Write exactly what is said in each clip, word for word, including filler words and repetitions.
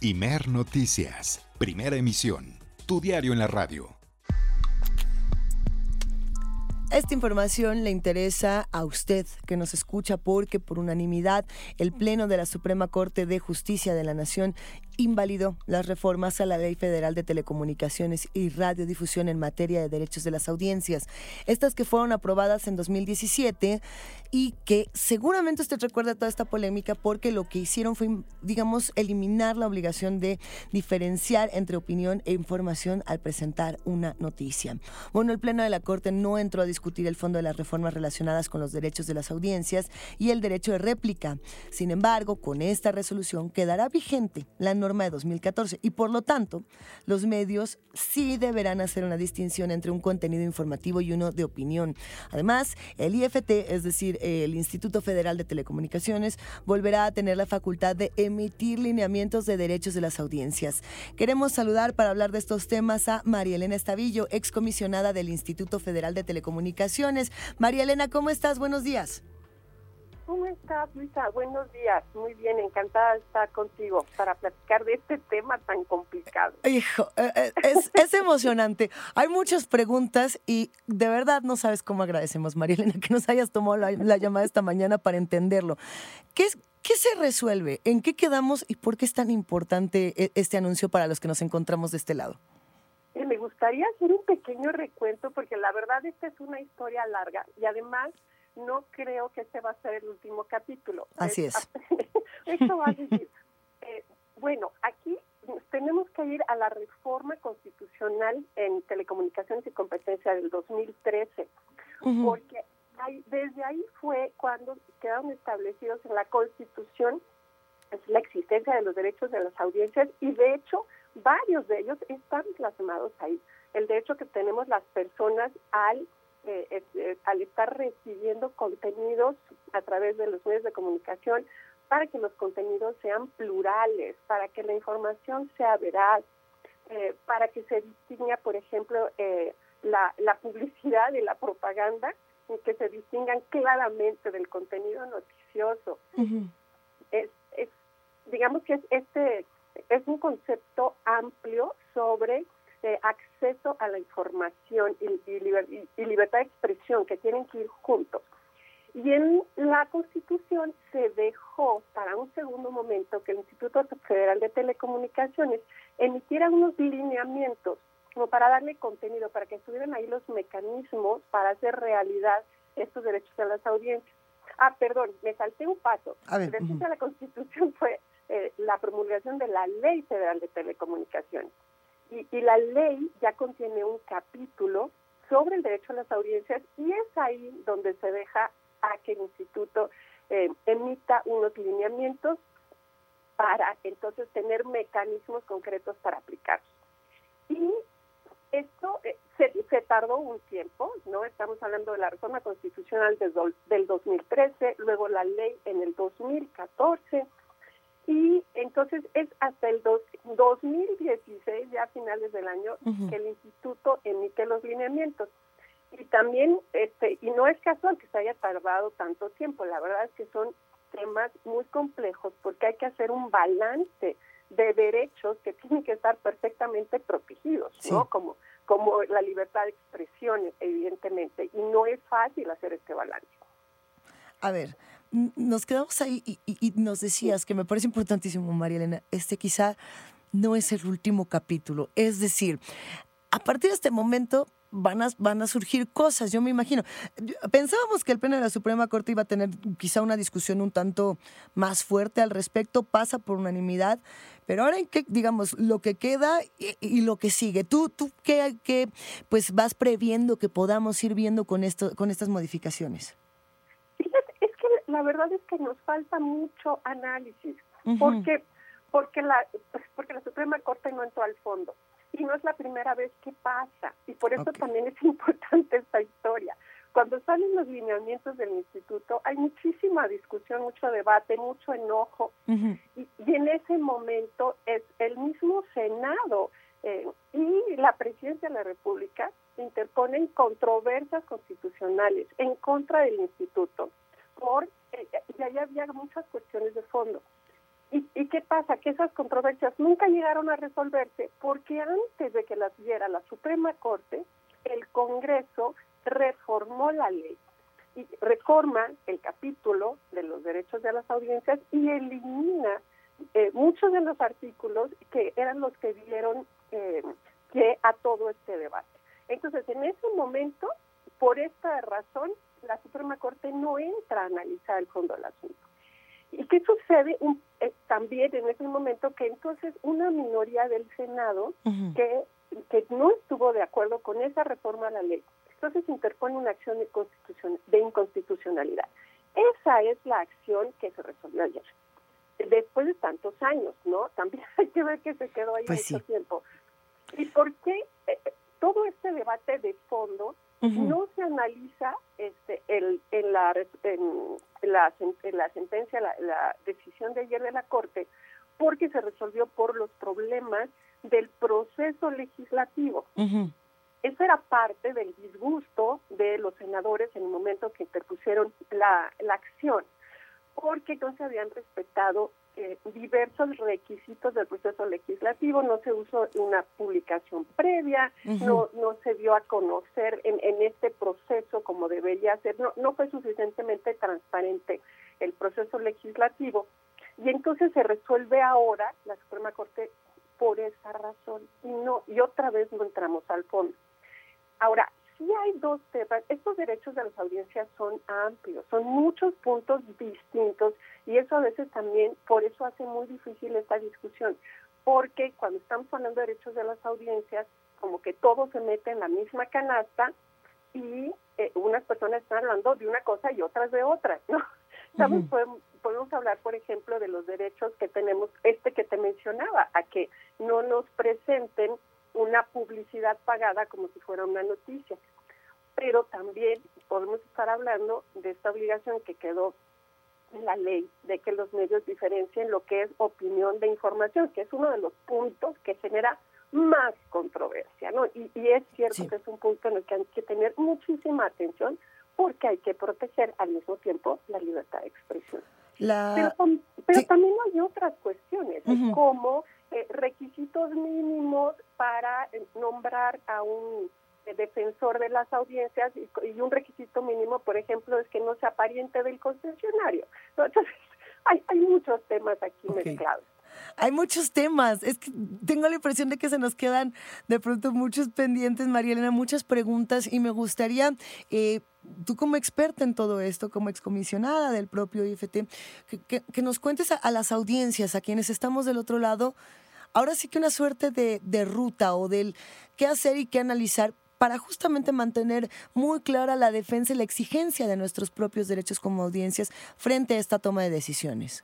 Imer Noticias, primera emisión, tu diario en la radio. Esta información le interesa a usted que nos escucha porque por unanimidad el Pleno de la Suprema Corte de Justicia de la Nación invalidó las reformas a la Ley Federal de Telecomunicaciones y Radiodifusión en materia de derechos de las audiencias. Estas que fueron aprobadas en dos mil diecisiete y que seguramente usted recuerda toda esta polémica porque lo que hicieron fue, digamos, eliminar la obligación de diferenciar entre opinión e información al presentar una noticia. Bueno, el Pleno de la Corte no entró a discutir el fondo de las reformas relacionadas con los derechos de las audiencias y el derecho de réplica. Sin embargo, con esta resolución quedará vigente la norma de dos mil catorce y por lo tanto los medios sí deberán hacer una distinción entre un contenido informativo y uno de opinión. Además, el I F T, es decir, el Instituto Federal de Telecomunicaciones, volverá a tener la facultad de emitir lineamientos de derechos de las audiencias. Queremos saludar para hablar de estos temas a María Elena Estavillo, excomisionada del Instituto Federal de Telecomunicaciones. María Elena, ¿cómo estás? Buenos días. ¿Cómo estás, Luisa? Buenos días. Muy bien, encantada de estar contigo para platicar de este tema tan complicado. Hijo, es, es emocionante. Hay muchas preguntas y de verdad no sabes cómo agradecemos, María Elena, que nos hayas tomado la, la llamada esta mañana para entenderlo. ¿Qué es, qué se resuelve? ¿En qué quedamos y por qué es tan importante este anuncio para los que nos encontramos de este lado? Eh, me gustaría hacer un pequeño recuento porque la verdad esta es una historia larga y además no creo que este va a ser el último capítulo. Así es. Esto va a decir, eh, bueno, aquí tenemos que ir a la reforma constitucional en telecomunicaciones y competencia del dos mil trece, uh-huh. porque hay, desde ahí fue cuando quedaron establecidos en la Constitución la existencia de los derechos de las audiencias y de hecho varios de ellos están plasmados ahí. El derecho que tenemos las personas al Eh, eh, al estar recibiendo contenidos a través de los medios de comunicación para que los contenidos sean plurales, para que la información sea veraz, eh, para que se distinga, por ejemplo, eh, la, la publicidad y la propaganda, y que se distingan claramente del contenido noticioso. Uh-huh. Es, es, digamos que es, este es un concepto amplio sobre Eh, acceso a la información y, y, liber, y, y libertad de expresión, que tienen que ir juntos. Y en la Constitución se dejó para un segundo momento que el Instituto Federal de Telecomunicaciones emitiera unos lineamientos como para darle contenido, para que estuvieran ahí los mecanismos para hacer realidad estos derechos de las audiencias. Ah, perdón, me salté un paso. Después uh-huh. de la Constitución fue eh, la promulgación de la Ley Federal de Telecomunicaciones. Y, y la ley ya contiene un capítulo sobre el derecho a las audiencias y es ahí donde se deja a que el instituto eh, emita unos lineamientos para entonces tener mecanismos concretos para aplicarlos. Y esto eh, se, se tardó un tiempo, ¿no? Estamos hablando de la reforma constitucional del, del dos mil trece, luego la ley en el dos mil catorce, y entonces es hasta el dos, dos mil dieciséis, ya a finales del año, uh-huh. que el instituto emite los lineamientos. Y también, este, y no es casual que se haya tardado tanto tiempo, la verdad es que son temas muy complejos porque hay que hacer un balance de derechos que tienen que estar perfectamente protegidos, sí. ¿no? Como, como la libertad de expresión, evidentemente, y no es fácil hacer este balance. A ver, nos quedamos ahí y, y, y nos decías que me parece importantísimo, María Elena, este quizá no es el último capítulo. Es decir, a partir de este momento van a, van a surgir cosas, yo me imagino. Pensábamos que el Pleno de la Suprema Corte iba a tener quizá una discusión un tanto más fuerte al respecto, pasa por unanimidad, pero ahora en qué, digamos, lo que queda y, y lo que sigue. ¿Tú, tú qué, qué pues vas previendo que podamos ir viendo con, esto, con estas modificaciones? La verdad es que nos falta mucho análisis, uh-huh. porque porque la porque la Suprema Corte no entró al fondo y no es la primera vez que pasa y por eso okay. también es importante esta historia. Cuando salen los lineamientos del instituto hay muchísima discusión, mucho debate, mucho enojo uh-huh. y, y en ese momento es el mismo Senado eh, y la Presidencia de la República interponen controversias constitucionales en contra del instituto. Por, eh, y ahí había muchas cuestiones de fondo. ¿Y, ¿Y qué pasa? Que esas controversias nunca llegaron a resolverse porque antes de que las diera la Suprema Corte, el Congreso reformó la ley y reforma el capítulo de los derechos de las audiencias y elimina eh, muchos de los artículos que eran los que dieron eh, pie a todo este debate. Entonces, en ese momento, por esta razón, la Suprema Corte no entra a analizar el fondo del asunto. ¿Y qué sucede un, eh, también en ese momento? Que entonces una minoría del Senado uh-huh. que, que no estuvo de acuerdo con esa reforma a la ley, entonces interpone una acción de, constitucion, de inconstitucionalidad. Esa es la acción que se resolvió ayer. Después de tantos años, ¿no? También hay que ver que se quedó ahí pues mucho sí. tiempo. ¿Y por qué eh, todo este debate de fondo uh-huh. no se analiza este, el, en, la, en, la, en la sentencia, la, la decisión de ayer de la Corte? Porque se resolvió por los problemas del proceso legislativo. Uh-huh. Eso era parte del disgusto de los senadores en el momento que interpusieron la, la acción, porque no se habían respetado eh, diversos requisitos del proceso legislativo, no se usó una publicación previa, uh-huh. no no se dio a conocer en, en este proceso como debería ser, no, no fue suficientemente transparente el proceso legislativo, y entonces se resuelve ahora la Suprema Corte por esa razón, y no y otra vez no entramos al fondo. Ahora, sí hay dos temas. Estos derechos de las audiencias son amplios, son muchos puntos distintos y eso a veces también, por eso hace muy difícil esta discusión, porque cuando estamos hablando de derechos de las audiencias, como que todo se mete en la misma canasta y eh, unas personas están hablando de una cosa y otras de otra, ¿no? Uh-huh. ¿Sabes? Podemos, podemos hablar, por ejemplo, de los derechos que tenemos, este que te mencionaba, a que no nos presenten una publicidad pagada como si fuera una noticia. Pero también podemos estar hablando de esta obligación que quedó en la ley de que los medios diferencien lo que es opinión de información, que es uno de los puntos que genera más controversia, ¿no? Y, y es cierto sí. que es un punto en el que hay que tener muchísima atención porque hay que proteger al mismo tiempo la libertad de expresión. La... Pero, pero sí. también hay otras cuestiones, uh-huh. como eh, requisitos mínimos para eh, nombrar a un eh, defensor de las audiencias y, y un requisito mínimo, por ejemplo, es que no sea pariente del concesionario. Entonces, hay, hay muchos temas aquí okay. mezclados. Hay muchos temas, es que tengo la impresión de que se nos quedan de pronto muchos pendientes, María Elena, muchas preguntas y me gustaría, eh, tú como experta en todo esto, como excomisionada del propio I F T, que, que, que nos cuentes a, a las audiencias, a quienes estamos del otro lado, ahora sí que una suerte de, de ruta o del qué hacer y qué analizar para justamente mantener muy clara la defensa y la exigencia de nuestros propios derechos como audiencias frente a esta toma de decisiones.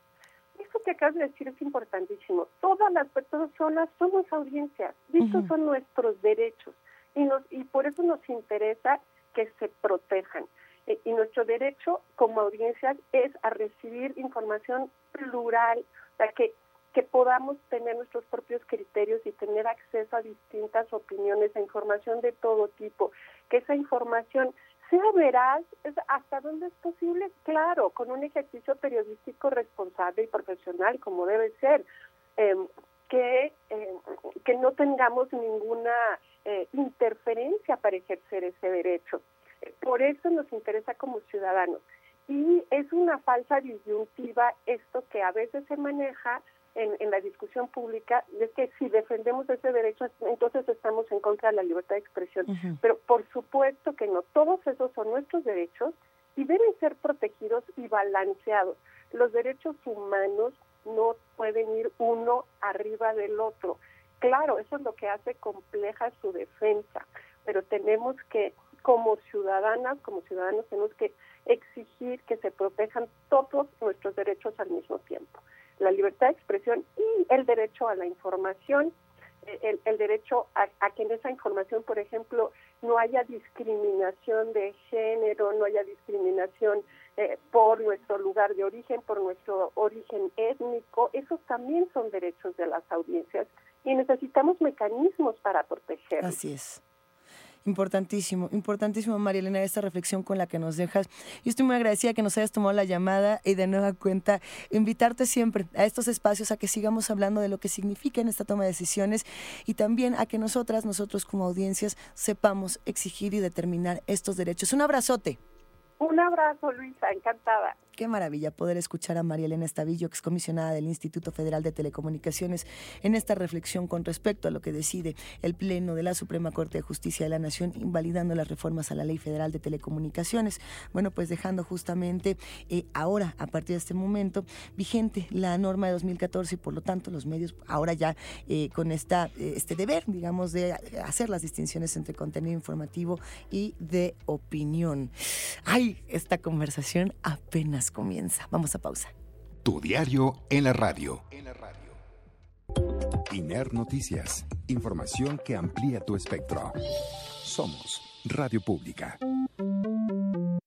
Que acabas de decir es importantísimo. Todas las personas somos audiencias, estos uh-huh. son nuestros derechos y, nos, y por eso nos interesa que se protejan. Eh, y nuestro derecho como audiencias es a recibir información plural, o sea, que, que podamos tener nuestros propios criterios y tener acceso a distintas opiniones, a información de todo tipo, que esa información sea veraz, hasta dónde es posible, claro, con un ejercicio periodístico responsable y profesional como debe ser, eh, que, eh, que no tengamos ninguna eh, interferencia para ejercer ese derecho. Por eso nos interesa como ciudadanos. Y es una falsa disyuntiva esto que a veces se maneja En, en la discusión pública, es que si defendemos ese derecho, entonces estamos en contra de la libertad de expresión. Uh-huh. Pero por supuesto que no, todos esos son nuestros derechos y deben ser protegidos y balanceados. Los derechos humanos no pueden ir uno arriba del otro. Claro, eso es lo que hace compleja su defensa, pero tenemos que, como ciudadanas, como ciudadanos, tenemos que exigir que se protejan todos nuestros derechos al mismo tiempo. La libertad de expresión y el derecho a la información, el, el derecho a, a que en esa información, por ejemplo, no haya discriminación de género, no haya discriminación eh, por nuestro lugar de origen, por nuestro origen étnico. Esos también son derechos de las audiencias y necesitamos mecanismos para protegerlos. Así es. Importantísimo, importantísimo, María Elena, esta reflexión con la que nos dejas. Yo estoy muy agradecida que nos hayas tomado la llamada y de nueva cuenta invitarte siempre a estos espacios a que sigamos hablando de lo que significa en esta toma de decisiones y también a que nosotras, nosotros como audiencias, sepamos exigir y determinar estos derechos. Un abrazote. Un abrazo, Luisa, encantada. Qué maravilla poder escuchar a María Elena Estavillo, excomisionada del Instituto Federal de Telecomunicaciones, en esta reflexión con respecto a lo que decide el Pleno de la Suprema Corte de Justicia de la Nación, invalidando las reformas a la Ley Federal de Telecomunicaciones. Bueno, pues dejando justamente eh, ahora, a partir de este momento, vigente la norma de dos mil catorce y por lo tanto los medios ahora ya eh, con esta, eh, este deber, digamos, de hacer las distinciones entre contenido informativo y de opinión. ¡Ay! Esta conversación apenas comienza. Vamos a pausa. Tu diario en la radio. En la radio. I N E R Noticias. Información que amplía tu espectro. Somos Radio Pública.